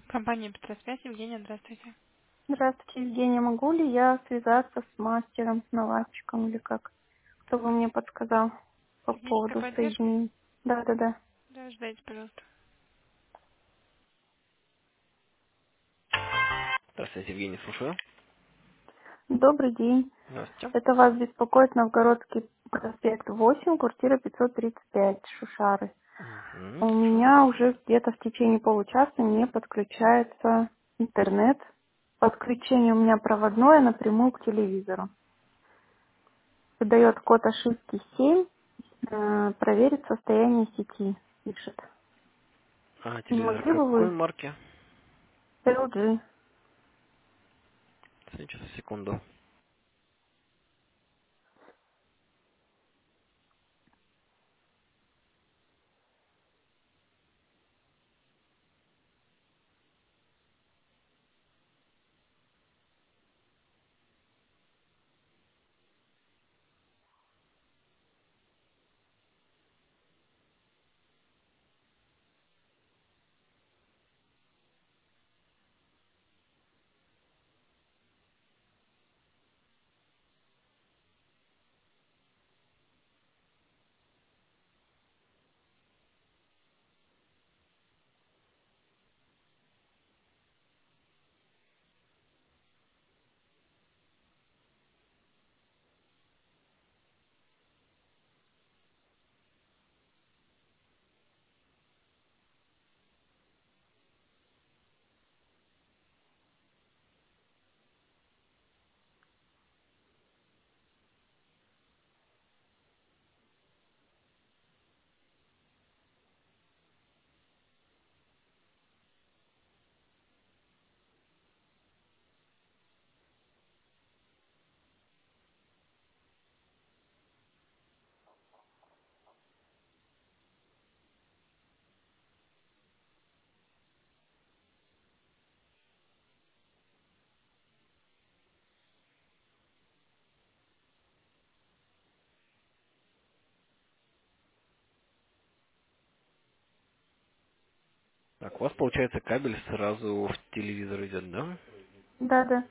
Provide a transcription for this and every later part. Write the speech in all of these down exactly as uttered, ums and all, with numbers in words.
Компания Петросвязь, Евгения, здравствуйте. Здравствуйте, Евгения. Могу ли я связаться с мастером, с наладчиком или как? Кто бы мне подсказал по Техническая поводу поддержка? соединения? Да, да, да. Да, ждайте, пожалуйста. Здравствуйте, Евгений, слушаю. Добрый день. Здравствуйте. Это вас беспокоит Новгородский проспект восемь, квартира пятьсот тридцать пять, Шушары. Угу, У слушаю. меня уже где-то в течение получаса не подключается интернет. Подключение у меня проводное напрямую к телевизору. Выдает код ошибки семь, э, проверить состояние сети, пишет. А, Не телевизор могли бы какой вы марки? эл джи? Сейчас, секунду. Так, у вас, получается, кабель сразу в телевизор идет, да? Да, да.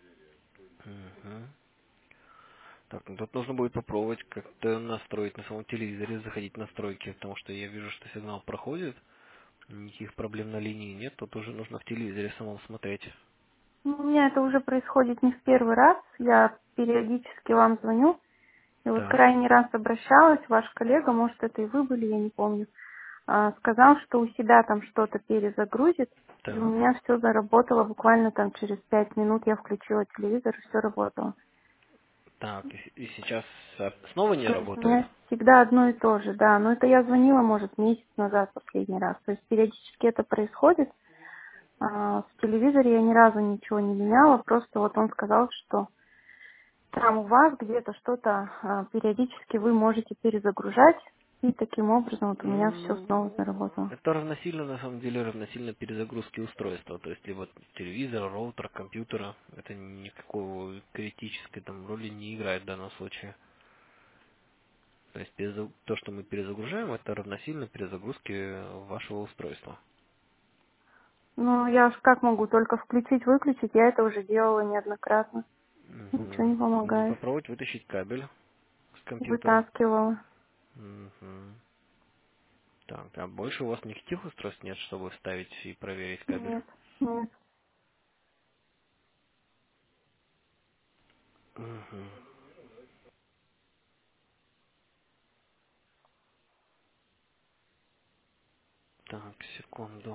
Угу. Так, ну тут нужно будет попробовать как-то настроить на самом телевизоре, заходить в настройки, потому что я вижу, что сигнал проходит, никаких проблем на линии нет, тут уже нужно в телевизоре самом смотреть. Ну, у меня это уже происходит не в первый раз. Я периодически вам звоню. И вот Так, крайний раз обращалась, ваш коллега, может, это и вы были, я не помню, а, сказал, что у себя там что-то перезагрузит. И у так. меня все заработало буквально там через пять минут. Я включила телевизор, и все работало. Так, и, с- и сейчас а, снова не То есть у работает? меня всегда одно и то же, да. Но это я звонила, может, месяц назад последний раз. То есть периодически это происходит. А, в телевизоре я ни разу ничего не меняла, просто вот он сказал, что там у вас где-то что-то а, периодически вы можете перезагружать, и таким образом вот у меня все М, снова заработало. Это равносильно, на самом деле, равносильно перезагрузке устройства. То есть, либо телевизора, роутера, компьютера. Это никакой критической там роли не играет в данном случае. То есть, переза- то, что мы перезагружаем, это равносильно перезагрузке вашего устройства. Ну, я уж как могу, только включить-выключить, я это уже делала неоднократно. Ничего Мгм. не Ну, помогает. попробовать вытащить кабель с компьютера. Вытаскивала. Мгм. Так, а больше у вас никаких устройств нет, чтобы вставить и проверить кабель? Нет, нет. Мгм. Так, секунду.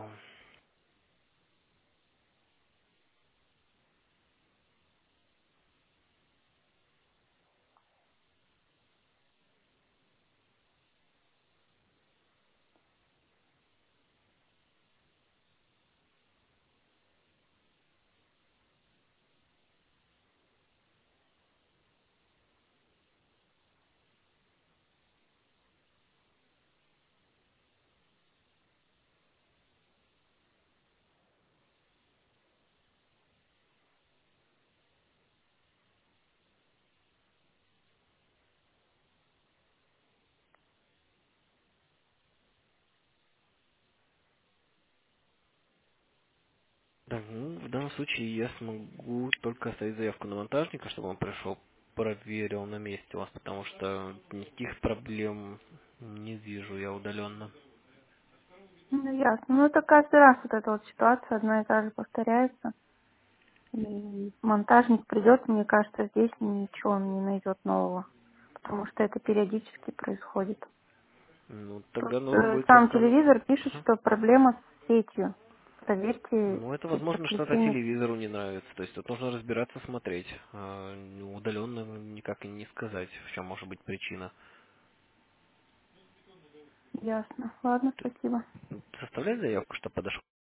Да, ну, в данном случае я смогу только оставить заявку на монтажника, чтобы он пришел, проверил на месте вас, потому что никаких проблем не вижу я удаленно. Ну, ясно. Ну, это каждый раз вот эта вот ситуация одна и та же повторяется. И монтажник придет, мне кажется, здесь ничего он не найдет нового. Потому что это периодически происходит. Ну, Тут тогда нужно э, будет сам просто... телевизор пишет, Ага. что проблема с сетью. Проверьте Ну, это, через возможно, что-то подключение. телевизору не нравится. То есть тут нужно разбираться, смотреть. А, ну, удаленно никак и не сказать, в чем может быть причина. Ясно. Ладно, Ты спасибо. составляй заявку, что подошел